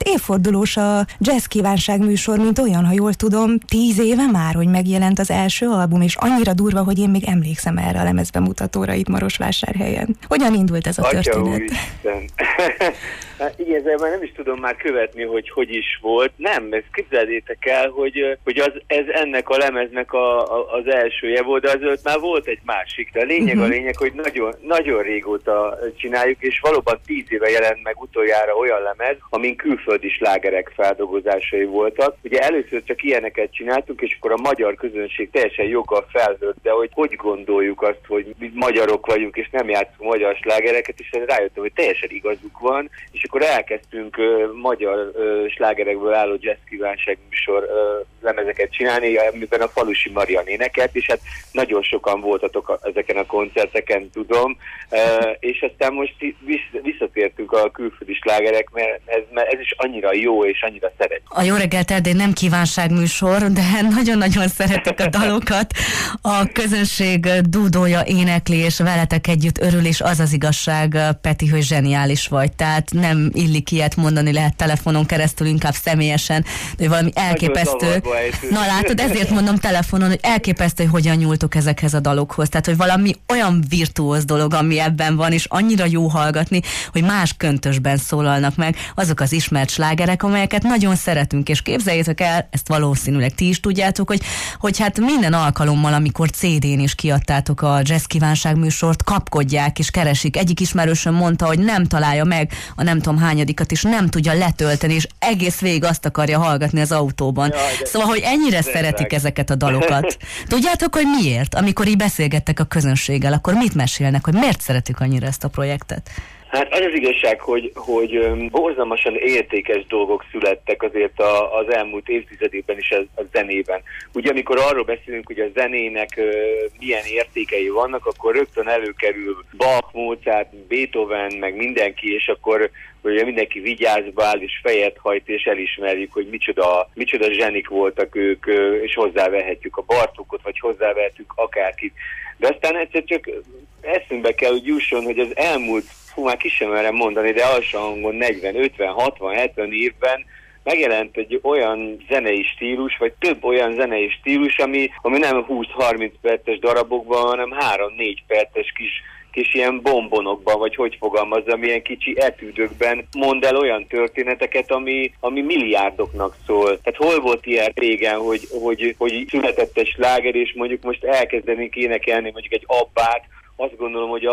évfordulós a Jazz Kívánság műsor, mint olyan, ha jól tudom, 10 éve már, hogy megjelent az első album, és annyira durva, hogy én még emlékszem erre a lemezbemutatóra itt Marosvásárhelyen. Hogyan indult ez a történet? Hát igazából nem is tudom már követni, hogy is volt. Nem, ezt képzeljétek el, hogy ez ennek a lemeznek az elsője volt, de azért már volt egy másik. De a lényeg, hogy nagyon, nagyon régóta csináljuk, és valóban 10 éve jelent meg utoljára olyan lemez, amin külföldi slágerek feldolgozásai voltak. Ugye először csak ilyeneket csináltunk, és akkor a magyar közönség teljesen joggal felhőtt, de hogy gondoljuk azt, hogy mi magyarok vagyunk, és nem játszunk magyar slágereket, és rájöttem, hogy teljesen igazuk van, és akkor elkezdtünk magyar slágerekből álló Jazz Kívánság műsor lemezeket csinálni, amiben a Falusi Marian énekelt, és hát nagyon sokan voltatok ezeken a koncerteken, tudom, és aztán most visszatértünk a külföldi slágerek, mert ez is annyira jó, és annyira szeret. A Jó reggelt Erdély nem kívánságműsor, de nagyon-nagyon szeretek a dalokat. A közönség dúdolja, énekli, és veletek együtt örül, és az az igazság, Peti, hogy zseniális vagy. Tehát nem illik ilyet mondani, lehet telefonon keresztül, inkább személyesen, de valami elképesztő. Na látod, ezért mondom telefonon, hogy elképesztő, hogy hogyan nyúltok ezekhez a dalokhoz. Tehát, hogy valami olyan virtuóz dolog, ami ebben van, és annyira jó hallgatni, hogy más köntösben szólalnak meg azok az ismert slágerek, amelyeket nagyon szeretünk, és képzeljétek el, ezt valószínűleg ti is tudjátok, hogy hát minden alkalommal, amikor CD-n is kiadtátok a Jazz Kívánság műsort, kapkodják és keresik. Egyik ismerősöm mondta, hogy nem találja meg a nem tudom hányadikat, és nem tudja letölteni, és egész végig azt akarja hallgatni az autóban. Szóval, hogy ennyire szeretik ezeket a dalokat. Tudjátok, hogy miért? Amikor így beszélgettek a közönséggel, akkor mit mesélnek, hogy miért szeretik annyira ezt a projektet? Hát az igazság, hogy borzalmasan értékes dolgok születtek azért az elmúlt évtizedében is a zenében. Ugye amikor arról beszélünk, hogy a zenének milyen értékei vannak, akkor rögtön előkerül Bach, Mozart, Beethoven, meg mindenki, és akkor ugye mindenki vigyázba áll, és fejet hajt, és elismerjük, hogy micsoda zsenik voltak ők, és hozzávehetjük a Bartókot, vagy hozzávehetjük akárkit. De aztán egyszer csak eszünkbe kell, hogy jusson, hogy az elmúlt, már ki sem merem mondani, de alsó hangon 40, 50, 60, 70 évben megjelent egy olyan zenei stílus, vagy több olyan zenei stílus, ami nem 20-30 perces darabokban, hanem 3-4 perces kis ilyen bombonokban, vagy hogy fogalmazzam, ilyen kicsi etűdökben mond el olyan történeteket, ami milliárdoknak szól. Tehát hol volt ilyen régen, hogy született egy sláger, és mondjuk most elkezdenénk énekelni mondjuk egy Abbát, azt gondolom, hogy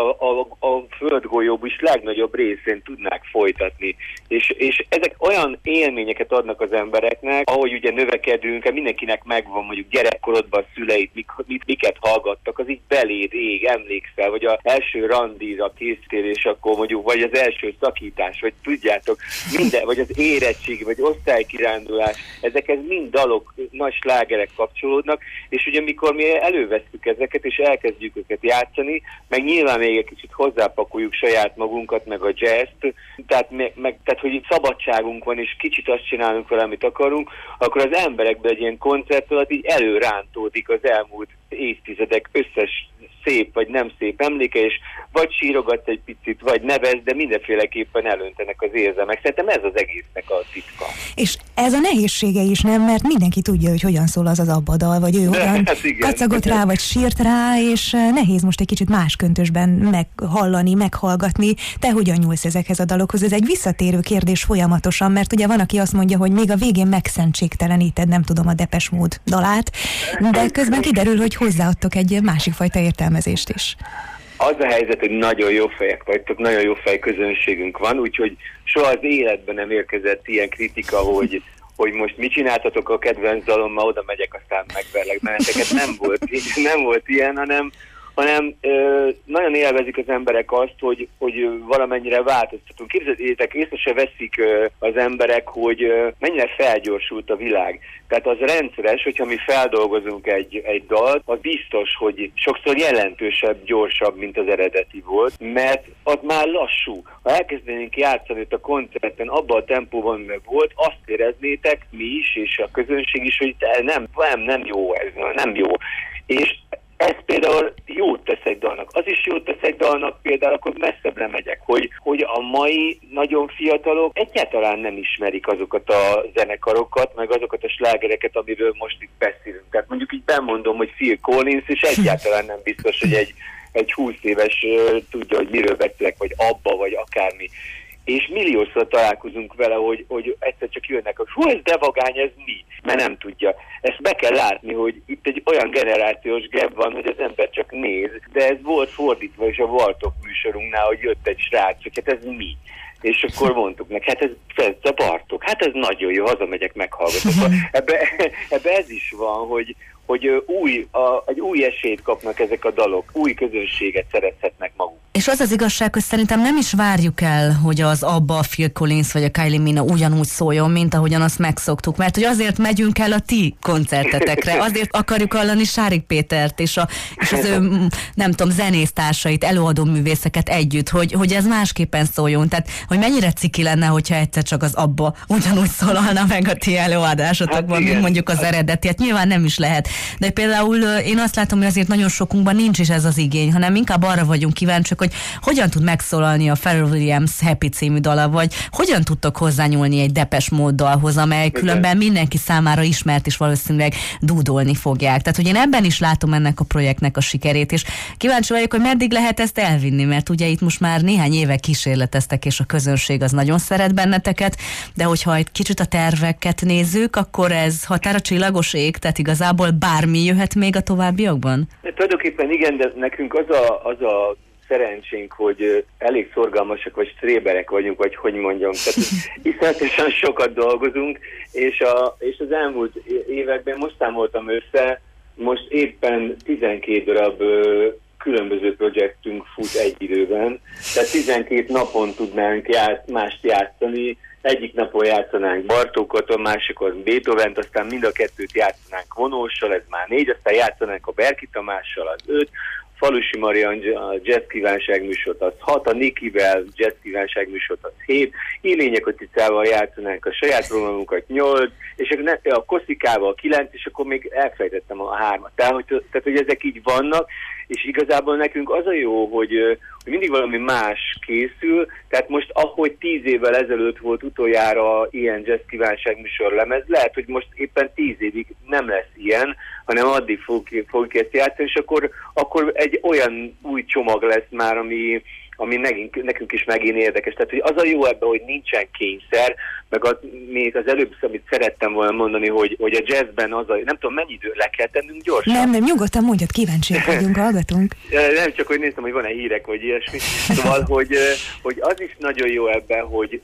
a földgolyó is legnagyobb részén tudnák folytatni. És ezek olyan élményeket adnak az embereknek, ahogy ugye növekedünk, mindenkinek megvan mondjuk gyerekkorodban a szüleit, miket hallgattak, az így beléd ég, emlékszel, vagy az első randira készítélés, akkor mondjuk, vagy az első szakítás, vagy tudjátok, minden, vagy az érettség, vagy osztálykirándulás, ezekhez mind dalok, nagy slágerek kapcsolódnak, és ugye mikor mi elővesszük ezeket, és elkezdjük őket játszani, meg nyilván még egy kicsit hozzápakoljuk saját magunkat, meg a jazzt, tehát hogy itt szabadságunk van, és kicsit azt csinálunk vele, amit akarunk, akkor az emberekben egy ilyen koncert alatt így előrántódik az elmúlt évtizedek összes szép vagy nem szép emléke, és vagy sírogatsz egy picit, vagy nevez, de mindenféleképpen elöntenek az érzelmek. Szerintem ez az egésznek a titka. És ez a nehézsége is, nem? Mert mindenki tudja, hogy hogyan szól az Abba dal, vagy ő hogyan kacagott rá, vagy sírt rá, és nehéz most egy kicsit más köntösben meghallani, meghallgatni. Te hogyan nyúlsz ezekhez a dalokhoz? Ez egy visszatérő kérdés folyamatosan, mert ugye van, aki azt mondja, hogy még a végén megszentségteleníted, nem tudom, a Depeche Mode dalát, de közben kiderül, hogy hozzáadtok egy másik fajta értelmezést is. Az a helyzet, hogy nagyon jó fejek vagytok, nagyon jó fej közönségünk van, úgyhogy soha az életben nem érkezett ilyen kritika, hogy most mit csináltatok a kedvenc dalommal, oda megyek, aztán megverlek benneteket. Nem volt ilyen, hanem nagyon élvezik az emberek azt, hogy valamennyire változtatunk. Képzeljétek, észre se veszik az emberek, hogy mennyire felgyorsult a világ. Tehát az rendszeres, hogyha mi feldolgozunk egy dalt, az biztos, hogy sokszor jelentősebb, gyorsabb, mint az eredeti volt, mert az már lassú. Ha elkezdenénk játszani itt a koncerten abban a tempóban, meg volt, azt éreznétek mi is, és a közönség is, hogy nem jó ez, nem jó. És ez például jót tesz egy dalnak. Az is jót tesz egy dalnak, például akkor messzebbre megyek, hogy a mai nagyon fiatalok egyáltalán nem ismerik azokat a zenekarokat, meg azokat a slágereket, amiről most itt beszélünk. Tehát mondjuk így bemondom, hogy Phil Collins, és egyáltalán nem biztos, hogy egy 20 éves tudja, hogy miről beszélek, vagy Abba, vagy akármi. És milliószor találkozunk vele, hogy egyszer csak jönnek, hogy hú, ez de vagány, ez mi? Mert nem tudja. Ezt be kell látni, hogy itt egy olyan generációs gap van, hogy az ember csak néz, de ez volt fordítva is a Vartok műsorunknál, hogy jött egy srác, hogy hát ez mi? És akkor mondtuk neki, hát ez a Bartók, hát ez nagyon jó, hazamegyek, meghallgatok. Ebbe ez is van, hogy egy új esélyt kapnak ezek a dalok, új közönséget szerezhetnek maguk. És az az igazság, hogy szerintem nem is várjuk el, hogy az Abba, a Phil Collins vagy a Kylie Minogue ugyanúgy szóljon, mint ahogyan azt megszoktuk, mert hogy azért megyünk el a ti koncertetekre, azért akarjuk hallani Sárik Pétert és az ő, nem tudom, zenésztársait, előadó művészeket együtt, hogy ez másképpen szóljon. Tehát, hogy mennyire ciki lenne, hogyha egyszer csak az Abba ugyanúgy szólalna meg a ti előadásotokban, mint mondjuk az eredeti. Hát nyilván nem is lehet. De például én azt látom, hogy azért nagyon sokunkban nincs is ez az igény, hanem inkább arra vagyunk kíváncsiak, hogy hogyan tud megszólalni a Pharrell Williams Happy című dala, vagy hogyan tudtok hozzányúlni egy Depeche Mode dalhoz, amely különben mindenki számára ismert, és valószínűleg dúdolni fogják. Tehát, hogy én ebben is látom ennek a projektnek a sikerét, és kíváncsi vagyok, hogy meddig lehet ezt elvinni, mert ugye itt most már néhány éve kísérleteztek, és a közönség az nagyon szeret benneteket, de hogyha egy kicsit a terveket nézzük, akkor ez határa csillagos ég, tehát igazából bármi jöhet még a továbbiakban? Tulajdonképpen igen, de nekünk az a szerencsénk, hogy elég szorgalmasak vagy stréberek vagyunk, vagy hogy mondjam. Tehát iszonyatosan sokat dolgozunk, és az elmúlt években most számoltam össze, most éppen 12 darab különböző projektünk fut egy időben, tehát 12 napon tudnánk mást játszani, egyik napon játszanánk Bartókot, a másikon Beethovent, aztán mind a kettőt játszanánk Vonóssal, ez már 4, aztán játszanánk a Berki Tamással, az 5, Falusi Marian a jazz kívánságműsort az 6, a Nikivel jazz kívánságműsort az 7, Ilények Koticával játszanánk a saját programunkat 8, és a Koszikával 9, és akkor még elfelejtettem a 3-at. Tehát, hogy ezek így vannak, és igazából nekünk az a jó, hogy mindig valami más készül, tehát most ahogy 10 évvel ezelőtt volt utoljára ilyen jazz kívánságműsor lemez, lehet, hogy most éppen 10 évig nem lesz ilyen, hanem addig fogjuk ezt játszani, és akkor egy olyan új csomag lesz már, ami nekünk is megint érdekes. Tehát hogy az a jó ebben, hogy nincsen kényszer, meg még az előbb, amit szerettem volna mondani, hogy a jazzben nem tudom, mennyi idő le kell tennünk gyorsan. Nem, nyugodtan mondjad, kíváncsiak vagyunk, hallgatunk. Nem csak, hogy néztem, hogy van-e hírek, vagy ilyesmi. Szóval, hogy az is nagyon jó ebben, hogy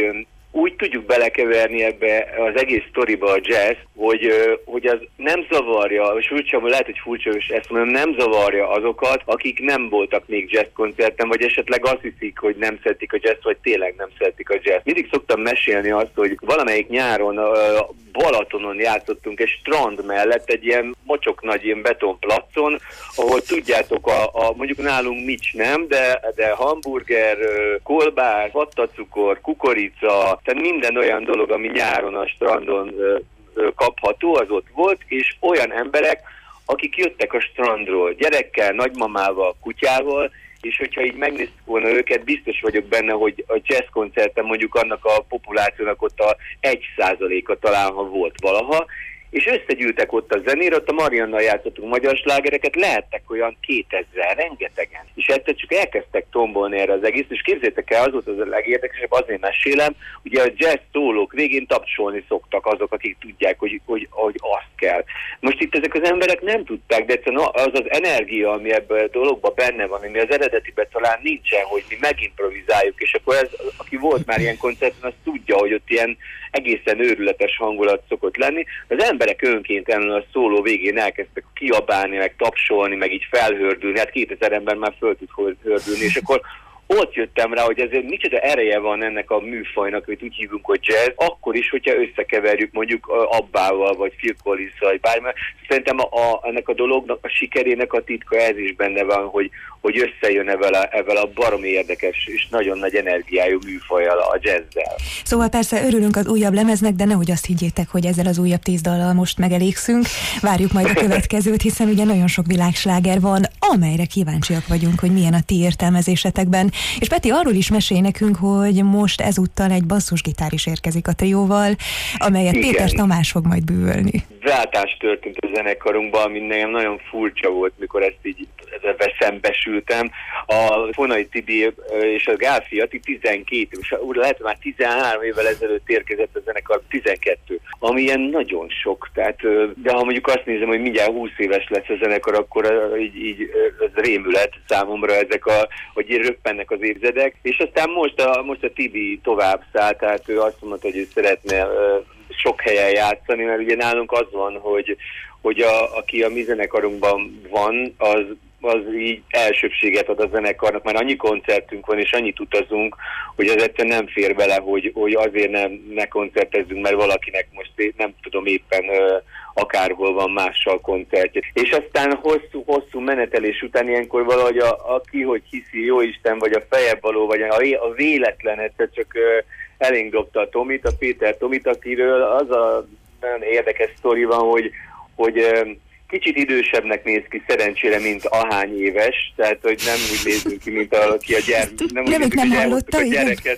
úgy tudjuk belekeverni ebbe az egész sztoriba a jazz, hogy az nem zavarja, és lehet, hogy furcsa, és ezt mondom, nem zavarja azokat, akik nem voltak még jazz koncerten, vagy esetleg azt hiszik, hogy nem szeretik a jazz, vagy tényleg nem szeretik a jazz. Mindig szoktam mesélni azt, hogy valamelyik nyáron Balatonon játszottunk egy strand mellett, egy ilyen mocsok nagy ilyen betonplacon, ahol tudjátok, mondjuk nálunk nincs nem, de hamburger, kolbász, vattacukor, kukorica, tehát minden olyan dolog, ami nyáron a strandon kapható, az ott volt, és olyan emberek, akik jöttek a strandról, gyerekkel, nagymamával, kutyával, és hogyha így megnéztük volna őket, biztos vagyok benne, hogy a jazz koncerten mondjuk annak a populációnak ott a 1%-a talán, ha volt valaha, és összegyűltek ott a zenére, ott a Mariannal játszottunk magyar slágereket, lehettek olyan 2000, rengetegen. És egyszer csak elkezdtek tombolni erre az egész, és képzeljétek el, az volt az a legérdekesebb, azért mesélem, ugye a jazz szólók végén tapsolni szoktak azok, akik tudják, hogy azt kell. Most itt ezek az emberek nem tudták, de egyszerűen az az energia, ami ebben a dologban benne van, ami az eredetiben talán nincsen, hogy mi megimprovizáljuk, és akkor ez, aki volt már ilyen koncerten, az tudja, hogy ott ilyen egészen őrületes hangulat szokott lenni. Az emberek önkéntelenül a szóló végén elkezdtek kiabálni, meg tapsolni, meg így felhördülni, hát 2000 ember már föl tud hördülni, és akkor ott jöttem rá, hogy ezért micsoda ereje van ennek a műfajnak, amit úgy hívunk, hogy jazz, akkor is, hogyha összekeverjük mondjuk Abbával, vagy Phil Collins-szal, vagy bármilyen. Szerintem ennek a dolognak, a sikerének a titka ez is benne van, hogy összejön ezzel a baromi érdekes és nagyon nagy energiájú műfajjal, a jazzzel. Szóval persze örülünk az újabb lemeznek, de nehogy azt higgyétek, hogy ezzel az újabb 10 dallal most megelégszünk. Várjuk majd a következőt, hiszen ugye nagyon sok világsláger van, amelyre kíváncsiak vagyunk, hogy milyen a ti értelmezésetekben. És Peti, arról is mesélj nekünk, hogy most ezúttal egy basszusgitár is érkezik a trióval, amelyet igen, Péter Tamás fog majd bűvölni. Váltás történt a zenekarunkban, ami nekem nagyon furcsa volt, mikor ezt így szembesültem. A Fonai Tibi és a Gálfi Ati 12, és lehet már 13 évvel ezelőtt érkezett a zenekar, 12, ami ilyen nagyon sok. Tehát, de ha mondjuk azt nézem, hogy mindjárt 20 éves lesz a zenekar, akkor így ez rémület számomra hogy röppennek az évzedek. És aztán most a Tibi tovább szállt, tehát ő azt mondta, hogy ő szeretne sok helyen játszani, mert ugye nálunk az van, hogy aki a mi zenekarunkban van, az így elsőbséget ad a zenekarnak, már annyi koncertünk van, és annyit utazunk, hogy az egyszerűen nem fér bele, hogy azért ne koncertezzünk, mert valakinek most nem tudom éppen akárhol van mással koncertje. És aztán hosszú menetelés után ilyenkor valahogy aki, hogy hiszi, jóisten, vagy a fejebb való, vagy a véletlen egyszer csak elénk dobta a Tomit, a Péter Tomit, akiről az a nagyon érdekes sztori van, hogy kicsit idősebbnek néz ki szerencsére, mint ahány éves, tehát hogy nem úgy nézünk ki, mint aki a gyermek. Nem hallotta, a gyereket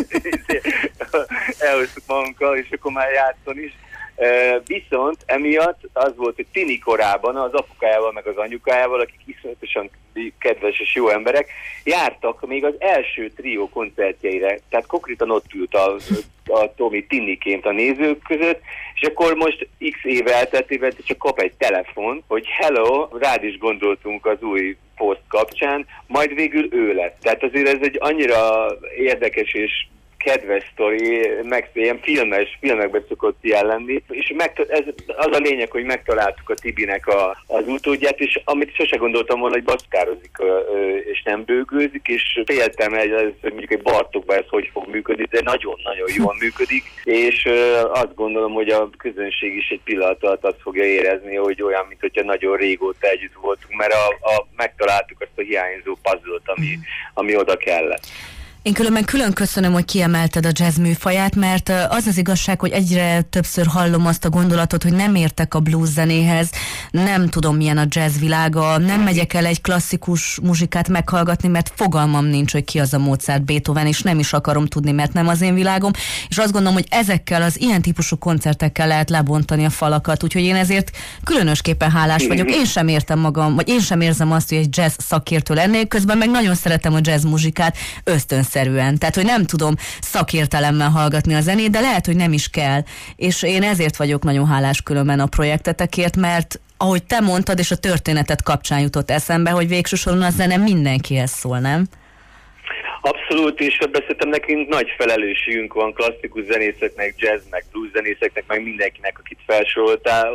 elhoztuk magunkkal, és akkor már játszon is. Viszont emiatt az volt, hogy tini korában az apukájával meg az anyukájával, akik iszonyatosan kedves és jó emberek, jártak még az első trió koncertjeire, tehát konkrétan ott ült a Tomi tiniként a nézők között, és akkor most x év elteltével csak kap egy telefon, hogy hello, rád is gondoltunk az új poszt kapcsán, majd végül ő lett. Tehát azért ez egy annyira érdekes és kedves sztori, ilyen filmekben szokott ilyen lenni, és az a lényeg, hogy megtaláltuk a Tibinek az utódját, és amit sose gondoltam volna, hogy baszkározik, és nem bőgőzik, és féltem, hogy mondjuk egy Bartókban ez hogy fog működni, de nagyon-nagyon jól működik, és azt gondolom, hogy a közönség is egy pillanat alatt azt fogja érezni, hogy olyan, mint hogyha nagyon régóta együtt voltunk, mert megtaláltuk azt a hiányzó puzzle-t, ami oda kellett. Én külön köszönöm, hogy kiemelted a jazz műfaját, mert az az igazság, hogy egyre többször hallom azt a gondolatot, hogy nem értek a blues zenéhez, nem tudom milyen a jazz világa, nem megyek el egy klasszikus muzsikát meghallgatni, mert fogalmam nincs, hogy ki az a Mozart, Beethoven, és nem is akarom tudni, mert nem az én világom, és azt gondolom, hogy ezekkel az ilyen típusú koncertekkel lehet lebontani a falakat, úgyhogy én ezért különösképpen hálás vagyok. Én sem értem magam, vagy én sem érzem azt, hogy egy jazz szakértő lennék, közben meg nagyon szeretem a jazz muzsikát ösztönszerűen. Tehát, hogy nem tudom szakértelemmel hallgatni a zenét, de lehet, hogy nem is kell. És én ezért vagyok nagyon hálás különben a projektetekért, mert ahogy te mondtad, és a történetet kapcsán jutott eszembe, hogy végső soron a zene mindenkihez szól, nem? Abszolút, és beszéltem, nekünk nagy felelősségünk van klasszikus zenészeknek, jazznek, blues zenészeknek, meg mindenkinek, akit felsoroltál,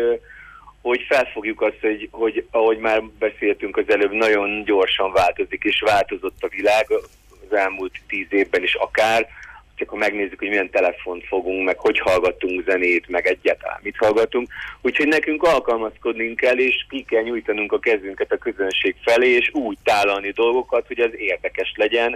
hogy felfogjuk azt, hogy ahogy már beszéltünk az előbb, nagyon gyorsan változik, és változott a világ az elmúlt 10 évben is akár, csak ha megnézzük, hogy milyen telefont fogunk, meg hogy hallgatunk zenét, meg egyáltalán mit hallgatunk. Úgyhogy nekünk alkalmazkodnunk kell, és ki kell nyújtanunk a kezünket a közönség felé, és úgy tálalni dolgokat, hogy az érdekes legyen.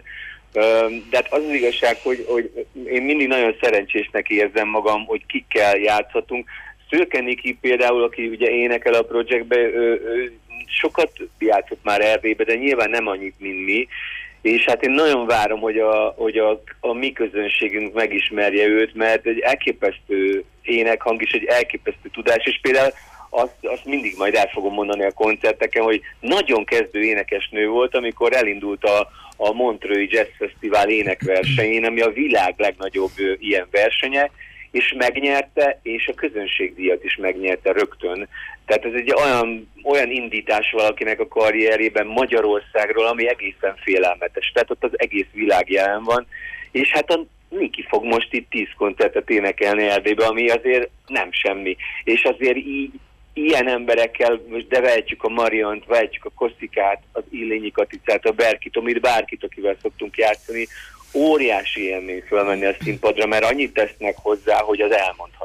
De hát az az igazság, hogy én mindig nagyon szerencsésnek érzem magam, hogy kikkel játszhatunk. Szőke Niki például, aki ugye énekel a projektbe, ő sokat játszott már Erdélybe, de nyilván nem annyit, mint mi. És hát én nagyon várom, hogy a mi közönségünk megismerje őt, mert egy elképesztő énekhang is, egy elképesztő tudás, és például azt mindig majd el fogom mondani a koncerteken, hogy nagyon kezdő énekesnő volt, amikor elindult a Montreux Jazz Fesztivál énekversenyén, ami a világ legnagyobb ilyen versenye, és megnyerte, és a közönségdíjat is megnyerte rögtön. Tehát ez egy olyan indítás valakinek a karrierjében Magyarországról, ami egészen félelmetes. Tehát ott az egész világ jelen van, és hát a Niki fog most itt 10 koncertet énekelni Erdélybe, ami azért nem semmi. És azért így ilyen emberekkel, most de vehetjük a Mariant, vehetjük a Koszikát, az Illényi Katicát, a Berkit, bárkit, akivel szoktunk játszani, óriási élmény fölmenni a színpadra, mert annyit tesznek hozzá, hogy az elmondhatatlan.